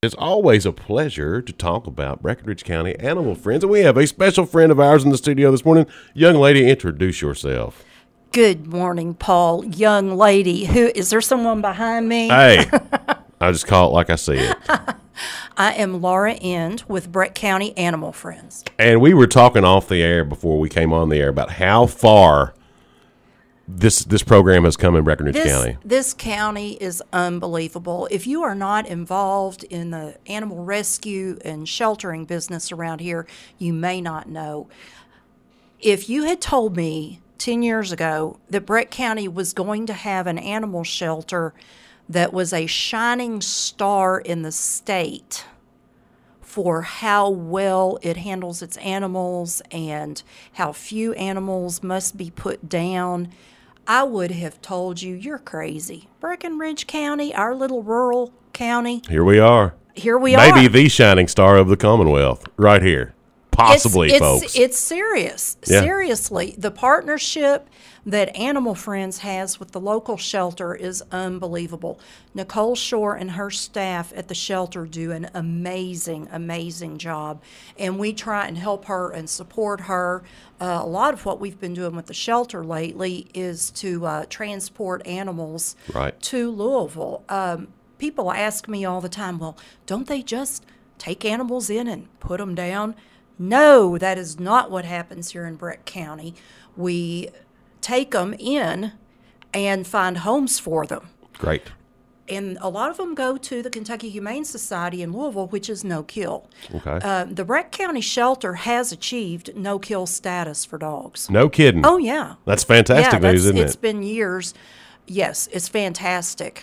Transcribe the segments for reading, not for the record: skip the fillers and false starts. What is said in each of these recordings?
It's always a pleasure to talk about Breckenridge County Animal Friends, and we have a special friend of ours in the studio this morning. Young lady, introduce yourself. Good morning, Paul. Young lady. Is there someone behind me? Hey, I just call it like I see it. I am Laura End with Breck County Animal Friends. And we were talking off the air before we came on the air about how far this program has come in Breckenridge County. This county is unbelievable. If you are not involved in the animal rescue and sheltering business around here, you may not know. If you had told me 10 years ago that Breck County was going to have an animal shelter that was a shining star in the state for how well it handles its animals and how few animals must be put down, I would have told you, you're crazy. Breckenridge County, our little rural county. Here we are. Maybe the shining star of the Commonwealth right here. Possibly, folks. It's serious. Yeah. Seriously, the partnership that Animal Friends has with the local shelter is unbelievable. Nicole Shore and her staff at the shelter do an amazing, amazing job, and we try and help her and support her. A lot of what we've been doing with the shelter lately is to transport animals to Louisville. People ask me all the time, well, don't they just take animals in and put them down? No, that is not what happens here in Breck County. We take them in and find homes for them. Great. And a lot of them go to the Kentucky Humane Society in Louisville, which is no-kill. Okay. The Breck County shelter has achieved no-kill status for dogs. No kidding. Oh, yeah. That's fantastic news, isn't it? It's been years. Yes, it's fantastic.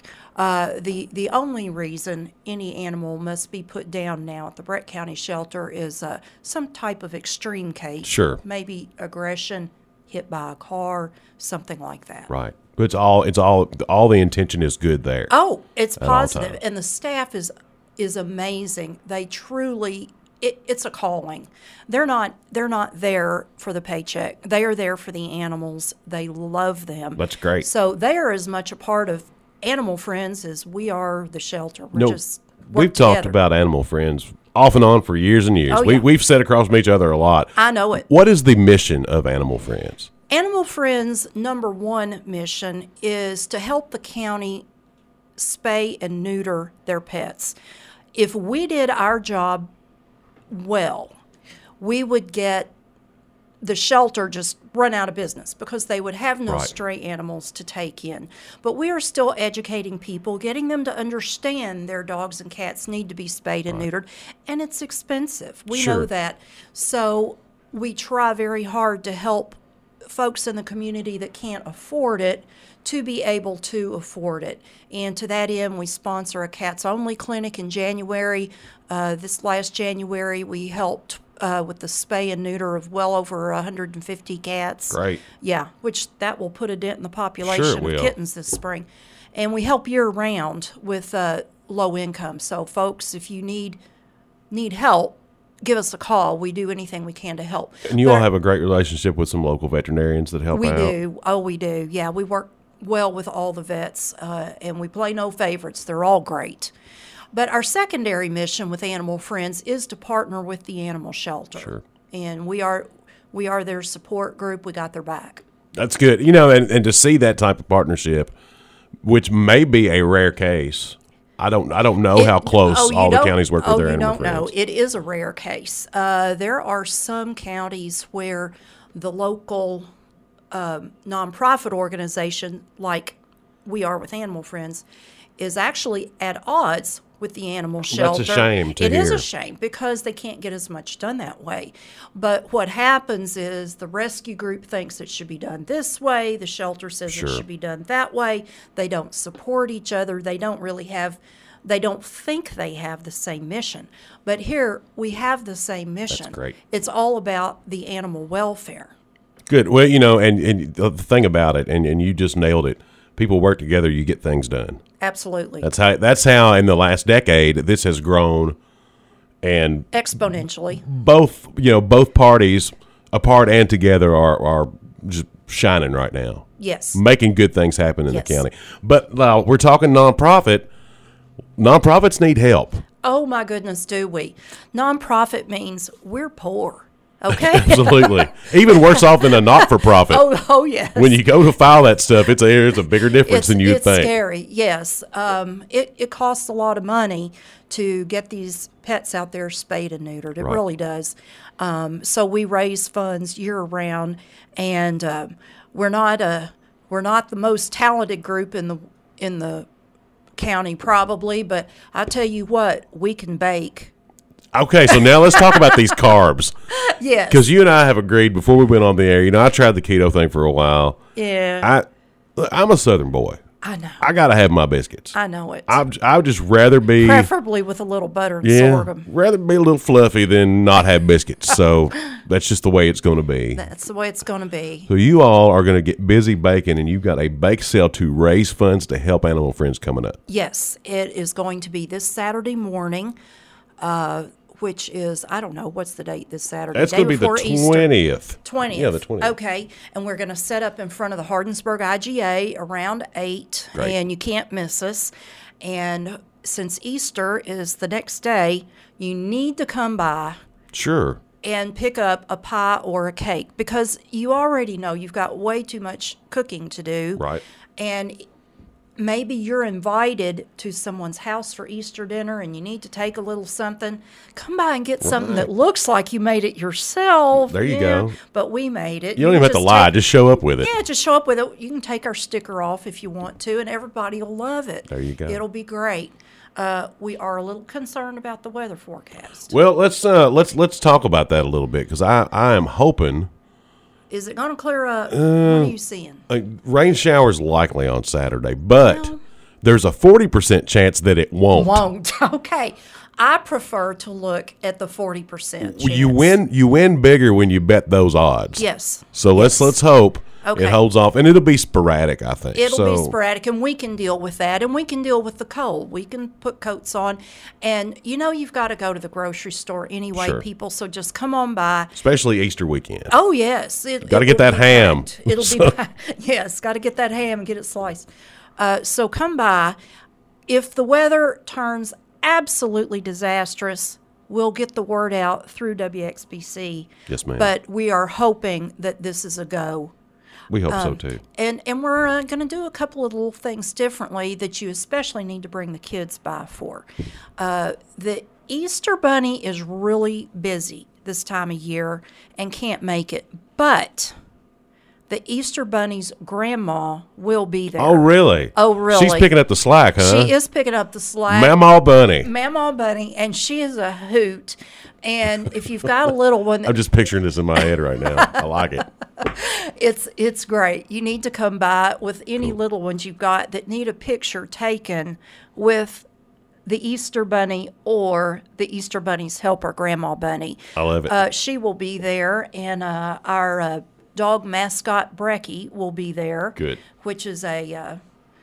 The only reason any animal must be put down now at the Breck County shelter is some type of extreme case. Sure. Maybe aggression, hit by a car, something like that. Right. But all the intention is good there. Oh, it's positive, times. and the staff is amazing. They truly. It's a calling. They're not there for the paycheck. They are there for the animals. They love them. That's great. So they are as much a part of Animal Friends as we are the shelter. We've talked about Animal Friends off and on for years and years. Oh, yeah. We've sat across from each other a lot. I know it. What is the mission of Animal Friends? Animal Friends' number one mission is to help the county spay and neuter their pets. If we did our job well, we would get the shelter just run out of business because they would have no stray animals to take in. But we are still educating people, getting them to understand their dogs and cats need to be spayed and neutered, and it's expensive. We know that. So we try very hard to help folks in the community that can't afford it to be able to afford it. And to that end, we sponsor a Cats Only clinic in January. This last January, we helped with the spay and neuter of well over 150 cats. Great. Yeah, which that will put a dent in the population of kittens this spring. And we help year-round with low income. So, folks, if you need help, give us a call. We do anything we can to help. And you all have a great relationship with some local veterinarians that help out. We do. Oh, we do. Yeah, we work well with all the vets, and we play no favorites. They're all great. But our secondary mission with Animal Friends is to partner with the animal shelter. Sure. And we are their support group. We got their back. That's good. You know, and to see that type of partnership, which may be a rare case. I don't know how close all the counties work with their Animal Friends. No, it is a rare case. There are some counties where the local nonprofit organization, like we are with Animal Friends, is actually at odds with the animal shelter. That's a shame to hear. It is a shame because they can't get as much done that way. But what happens is the rescue group thinks it should be done this way. The shelter says it should be done that way. They don't support each other. They don't think they have the same mission. But here we have the same mission. That's great. It's all about the animal welfare. Good. Well, you know, and the thing about it, and you just nailed it, people work together, you get things done. Absolutely. That's how in the last decade this has grown, and exponentially. Both parties, apart and together, are just shining right now. Yes. Making good things happen in the county. But we're talking nonprofit. Nonprofits need help. Oh, my goodness, do we? Nonprofit means we're poor. Okay. Absolutely. Even worse off than a not-for-profit. Oh, yes. When you go to file that stuff, it's a bigger difference than you'd think. It's scary, yes. It costs a lot of money to get these pets out there spayed and neutered. It really does. So we raise funds year-round, and we're not the most talented group in the county, probably, but I tell you what, we can bake. Okay, so now let's talk about these carbs. Yes. Because you and I have agreed before we went on the air, I tried the keto thing for a while. Yeah. I'm a Southern boy. I know. I got to have my biscuits. I know it. I would just rather be... Preferably with a little butter and sorghum. Rather be a little fluffy than not have biscuits. So that's just the way it's going to be. That's the way it's going to be. So you all are going to get busy baking, and you've got a bake sale to raise funds to help animal friends coming up. Yes, it is going to be this Saturday morning, which is, I don't know, what's the date this Saturday? That's going to be the 20th. 20th. Yeah, the 20th. Okay, and we're going to set up in front of the Hardinsburg IGA around 8, Great. and you can't miss us. And since Easter is the next day, you need to come by Sure. and pick up a pie or a cake, because you already know you've got way too much cooking to do. Right. And maybe you're invited to someone's house for Easter dinner and you need to take a little something. Come by and get something that looks like you made it yourself. There you go. But we made it. You don't even have to lie. Just show up with it. Yeah, just show up with it. You can take our sticker off if you want to, and everybody will love it. There you go. It'll be great. We are a little concerned about the weather forecast. Well, let's talk about that a little bit, because I am hoping... Is it going to clear up? What are you seeing? Rain showers likely on Saturday, but there's a 40% chance that it won't. Won't. Okay. I prefer to look at the 40% chance. You win bigger when you bet those odds. Yes. So let's hope Okay. it holds off, and it'll be sporadic, I think. It'll be sporadic, and we can deal with that, and we can deal with the cold. We can put coats on, and you've got to go to the grocery store anyway, Sure. people, so just come on by. Especially Easter weekend. Oh, yes. Got to get that ham. It'll be yes, got to get that ham and get it sliced. So come by. If the weather turns absolutely disastrous, we'll get the word out through WXBC. Yes, ma'am. But we are hoping that this is a go. We hope so, too. And we're going to do a couple of little things differently that you especially need to bring the kids by for. The Easter Bunny is really busy this time of year and can't make it, but the Easter Bunny's grandma will be there. Oh, really? Oh, really? She's picking up the slack, huh? She is picking up the slack. Mamaw Bunny. Mamaw Bunny, and she is a hoot. And if you've got a little one... I'm just picturing this in my head right now. I like it. It's great. You need to come by with any little ones you've got that need a picture taken with the Easter Bunny or the Easter Bunny's helper, Grandma Bunny. I love it. She will be there, and our dog mascot, Brecky, will be there. Good. Which is a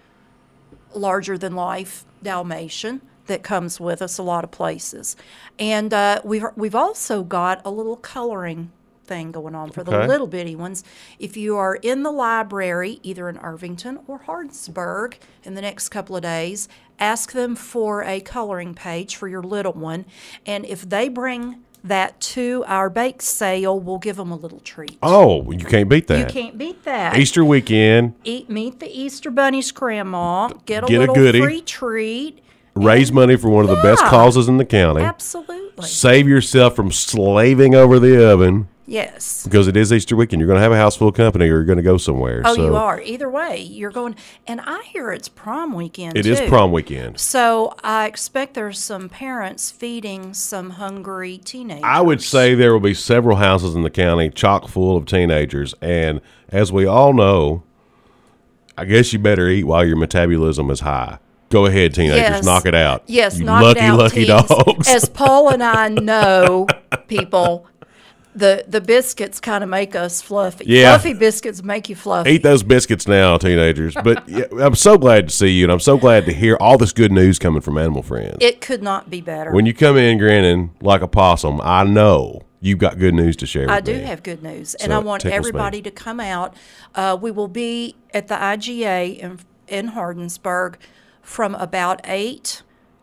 larger-than-life Dalmatian that comes with us a lot of places. And we've also got a little coloring thing going on for the little bitty ones. If you are in the library, either in Irvington or Hardinsburg, in the next couple of days, ask them for a coloring page for your little one. And if they bring that to our bake sale, we'll give them a little treat. Oh, you can't beat that. You can't beat that. Easter weekend. Meet the Easter Bunny's grandma. Get a Get a little goodie. free treat. Raise money for one of the best causes in the county. Absolutely. Save yourself from slaving over the oven. Yes. Because it is Easter weekend. You're going to have a house full of company, or you're going to go somewhere. Oh, you are. Either way, you're going. And I hear it's prom weekend, It too. is prom weekend. So I expect there's some parents feeding some hungry teenagers. I would say there will be several houses in the county chock full of teenagers. And as we all know, I guess you better eat while your metabolism is high. Go ahead, teenagers. Yes. Knock it out. Yes, you knock lucky, it out, lucky teens. dogs. As Paul and I know, people, the biscuits kind of make us fluffy. Yeah. Fluffy biscuits make you fluffy. Eat those biscuits now, teenagers. But yeah, I'm so glad to see you, and I'm so glad to hear all this good news coming from Animal Friends. It could not be better. When you come in grinning like a possum, I know you've got good news to share with me. I do have good news, and So I want tickles me. everybody to come out. We will be at the IGA in Hardinsburg from about 8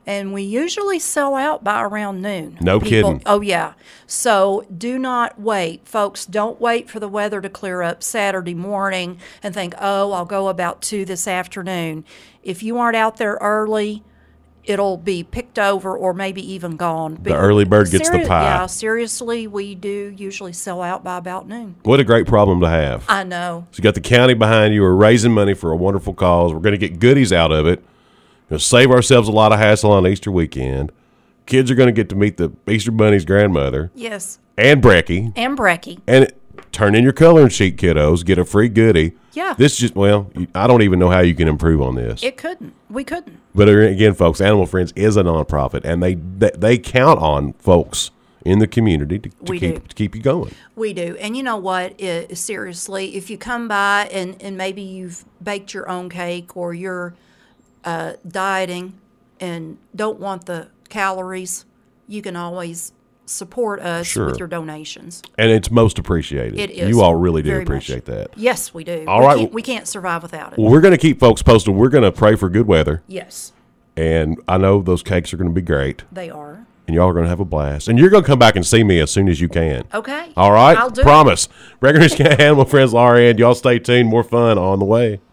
And we usually sell out by around noon. No kidding. Oh, yeah. So do not wait. Folks, don't wait for the weather to clear up Saturday morning and think, oh, I'll go about 2 this afternoon. If you aren't out there early, it'll be picked over or maybe even gone. The early bird gets the pie. Yeah, seriously, we do usually sell out by about noon. What a great problem to have. I know. So you got the county behind you. We're raising money for a wonderful cause. We're going to get goodies out of it. Going to save ourselves a lot of hassle on Easter weekend. Kids are going to get to meet the Easter Bunny's grandmother. Yes. And Brecky. And Brecky. And turn in your coloring sheet, kiddos. Get a free goodie. Yeah. This just, well, I don't even know how you can improve on this. We couldn't. But again, folks, Animal Friends is a nonprofit, and they count on folks in the community to keep you going. We do. And you know what? Seriously, if you come by and maybe you've baked your own cake or you're dieting and don't want the calories, you can always support us with your donations. And it's most appreciated. It is. You all really do very appreciate much. that. Yes, we do. All right. We can't survive without it. Well, we're going to keep folks posted. We're going to pray for good weather. Yes. And I know those cakes are going to be great. They are. And y'all are going to have a blast. And you're going to come back and see me as soon as you can. Okay. All right? I'll do Promise. Breckenridge Animal Friends, Laura Ann, y'all stay tuned. More fun on the way.